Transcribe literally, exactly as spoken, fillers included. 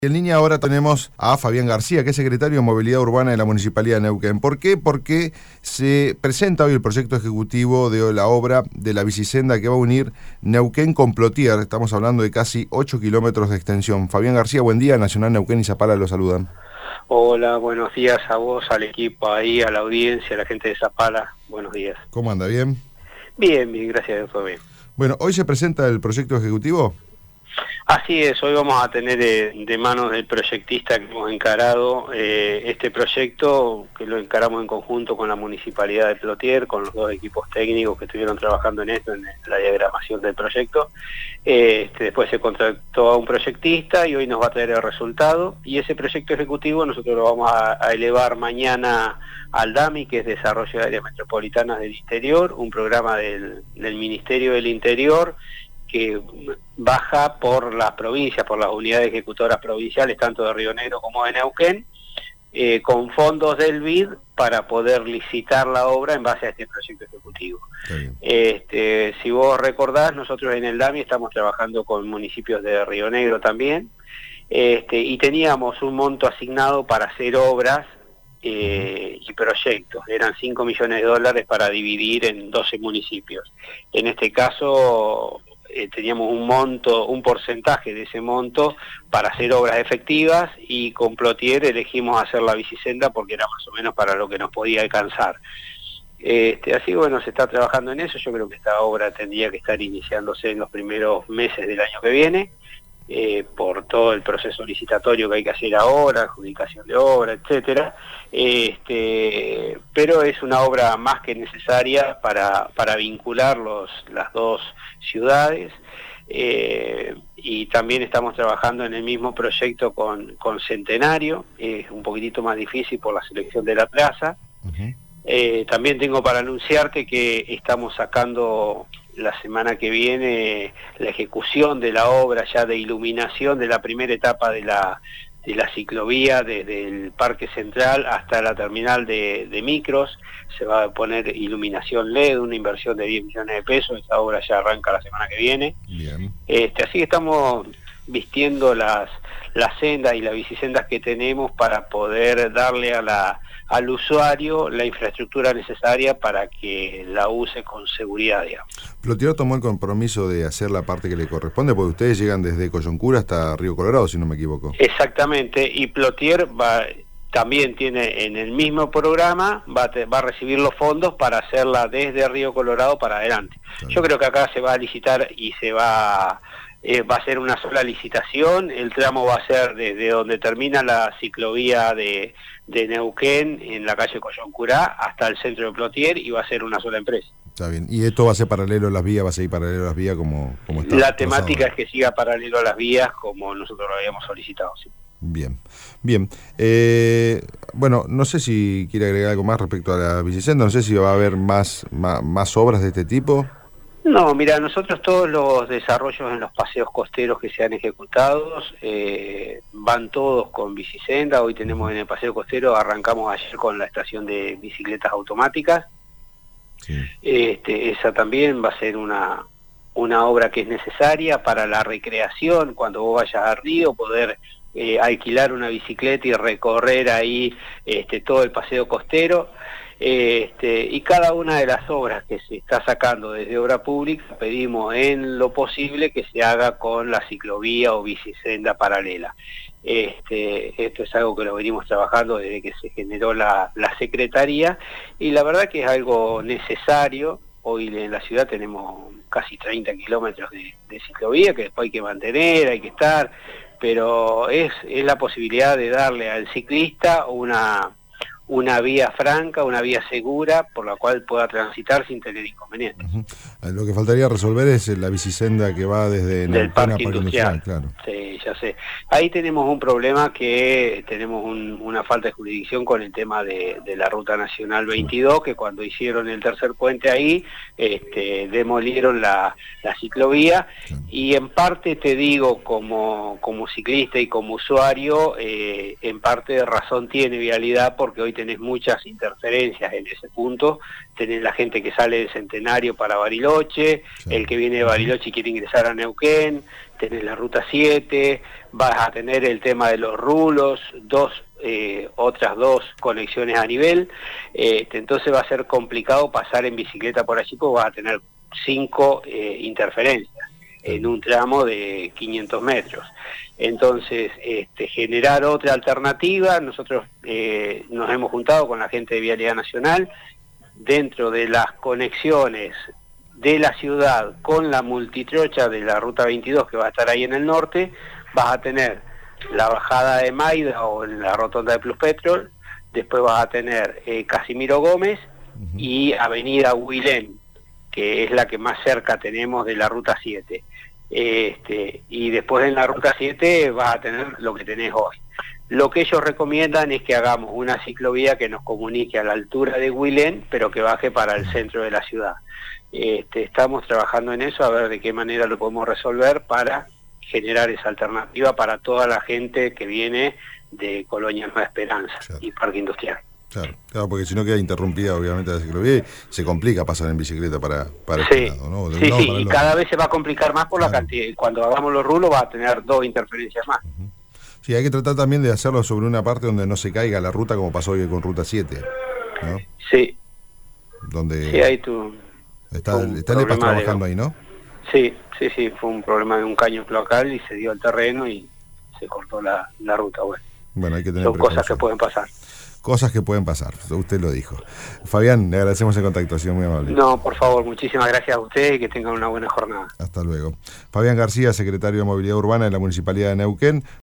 En línea ahora tenemos a Fabián García, que es secretario de Movilidad Urbana de la Municipalidad de Neuquén. ¿Por qué? Porque se presenta hoy el proyecto ejecutivo de la obra de la bicisenda que va a unir Neuquén con Plotier. Estamos hablando de casi ocho kilómetros de extensión. Fabián García, buen día. Nacional Neuquén y Zapala los saludan. Hola, buenos días a vos, al equipo ahí, a la audiencia, a la gente de Zapala. Buenos días. ¿Cómo anda? ¿Bien? Bien, bien, gracias a Dios, todo bien. Bueno, ¿hoy se presenta el proyecto ejecutivo? Así es, hoy vamos a tener de, de manos del proyectista que hemos encarado eh, este proyecto, que lo encaramos en conjunto con la Municipalidad de Plotier, con los dos equipos técnicos que estuvieron trabajando en esto, en la diagramación del proyecto. Eh, este, después se contrató a un proyectista y hoy nos va a traer el resultado, y ese proyecto ejecutivo nosotros lo vamos a, a elevar mañana al DAMI, que es Desarrollo de Áreas Metropolitanas del Interior, un programa del, del Ministerio del Interior, que baja por las provincias, por las unidades ejecutoras provinciales, tanto de Río Negro como de Neuquén, eh, con fondos del B I D para poder licitar la obra en base a este proyecto ejecutivo. Este, si vos recordás, nosotros en el DAMI estamos trabajando con municipios de Río Negro también, este, y teníamos un monto asignado para hacer obras Eh, y proyectos, eran cinco millones de dólares para dividir en doce municipios. En este caso eh, teníamos un monto, un porcentaje de ese monto para hacer obras efectivas, y con Plotier elegimos hacer la bicisenda porque era más o menos para lo que nos podía alcanzar. Este, así que bueno, se está trabajando en eso. Yo creo que esta obra tendría que estar iniciándose en los primeros meses del año que viene. Eh, por todo el proceso licitatorio que hay que hacer ahora, adjudicación de obra, etcétera. Este, pero es una obra más que necesaria para, para vincular los, las dos ciudades, eh, y también estamos trabajando en el mismo proyecto con, con Centenario. Es un poquitito más difícil por la selección de la plaza. Uh-huh. Eh, también tengo para anunciarte que estamos sacando la semana que viene la ejecución de la obra ya de iluminación de la primera etapa de la, de la ciclovía desde el Parque Central hasta la terminal de, de micros. Se va a poner iluminación L E D, una inversión de diez millones de pesos. Esta obra ya arranca la semana que viene. Bien. Este, así que estamos vistiendo las, las sendas y las bicisendas que tenemos para poder darle a la al usuario la infraestructura necesaria para que la use con seguridad, digamos. Plotier tomó el compromiso de hacer la parte que le corresponde, porque ustedes llegan desde Coyuncura hasta Río Colorado, si no me equivoco. Exactamente, y Plotier va, también tiene en el mismo programa, va a, te, va a recibir los fondos para hacerla desde Río Colorado para adelante. Claro. Yo creo que acá se va a licitar y se va... Eh, va a ser una sola licitación. El tramo va a ser desde donde termina la ciclovía de, de Neuquén, en la calle Coyuncura, hasta el centro de Plotier, y va a ser una sola empresa. Está bien. ¿Y esto va a ser paralelo a las vías, va a seguir paralelo a las vías como, como está? La temática es que siga paralelo a las vías como nosotros lo habíamos solicitado, sí. Bien, bien. Eh, bueno, no sé si quiere agregar algo más respecto a la bicisenda, no sé si va a haber más, más, más obras de este tipo. No, mira, nosotros todos los desarrollos en los paseos costeros que se han ejecutado eh, van todos con bicisenda. Hoy tenemos en el paseo costero, arrancamos ayer con la estación de bicicletas automáticas. Sí. Este, esa también va a ser una, una obra que es necesaria para la recreación. Cuando vos vayas a Río, poder eh, alquilar una bicicleta y recorrer ahí este, todo el paseo costero. Este, y cada una de las obras que se está sacando desde obra pública pedimos en lo posible que se haga con la ciclovía o bicisenda paralela. Este, esto es algo que lo venimos trabajando desde que se generó la, la Secretaría, y la verdad que es algo necesario. Hoy en la ciudad tenemos casi treinta kilómetros de, de ciclovía que después hay que mantener, hay que estar, pero es, es la posibilidad de darle al ciclista una... una vía franca, una vía segura por la cual pueda transitar sin tener inconvenientes. Uh-huh. Lo que faltaría resolver es la bicisenda que va desde del Parque Industrial. industrial, claro. Sí, ya sé. Ahí tenemos un problema, que tenemos un, una falta de jurisdicción con el tema de, de la Ruta Nacional veintidós, sí. Que cuando hicieron el tercer puente ahí, este, demolieron la, la ciclovía, sí. Y en parte te digo, como, como ciclista y como usuario, eh, en parte de razón tiene Vialidad, porque hoy tenés muchas interferencias en ese punto. Tenés la gente que sale del Centenario para Bariloche, sí. el que viene de Bariloche y quiere ingresar a Neuquén, tenés la ruta siete, vas a tener el tema de los rulos, dos eh, otras dos conexiones a nivel, eh, entonces va a ser complicado pasar en bicicleta por allí porque vas a tener cinco eh, interferencias en un tramo de quinientos metros. Entonces, este, generar otra alternativa, nosotros eh, nos hemos juntado con la gente de Vialidad Nacional, dentro de las conexiones de la ciudad con la multitrocha de la ruta veintidós que va a estar ahí en el norte, vas a tener la bajada de Maida o en la rotonda de Plus Petrol, después vas a tener eh, Casimiro Gómez uh-huh. y Avenida Huilén, que es la que más cerca tenemos de la ruta siete. Este, y después en la ruta siete vas a tener lo que tenés hoy. Lo que ellos recomiendan es que hagamos una ciclovía que nos comunique a la altura de Huilén, pero que baje para el centro de la ciudad. Este, estamos trabajando en eso, a ver de qué manera lo podemos resolver para generar esa alternativa para toda la gente que viene de Colonia Nueva Esperanza claro. y Parque Industrial. Claro, claro, porque si no queda interrumpida obviamente la ciclovía y se complica pasar en bicicleta para, para sí, este lado, ¿no? De sí, lado sí, para y otro. cada vez se va a complicar más por claro. la cantidad. Cuando hagamos los rulos va a tener dos interferencias más. Uh-huh. Sí, hay que tratar también de hacerlo sobre una parte donde no se caiga la ruta como pasó hoy con Ruta siete, ¿no? Sí. Donde sí, ahí tú... Está, está el E P A trabajando de... ahí, ¿no? Sí, sí, sí, fue un problema de un caño cloacal y se dio el terreno y se cortó la, la ruta, bueno. Bueno, hay que tener Son cosas que pueden pasar. Cosas que pueden pasar, usted lo dijo. Fabián, le agradecemos el contacto, ha sido muy amable. No, por favor, muchísimas gracias a ustedes y que tengan una buena jornada. Hasta luego. Fabián García, secretario de Movilidad Urbana de la Municipalidad de Neuquén.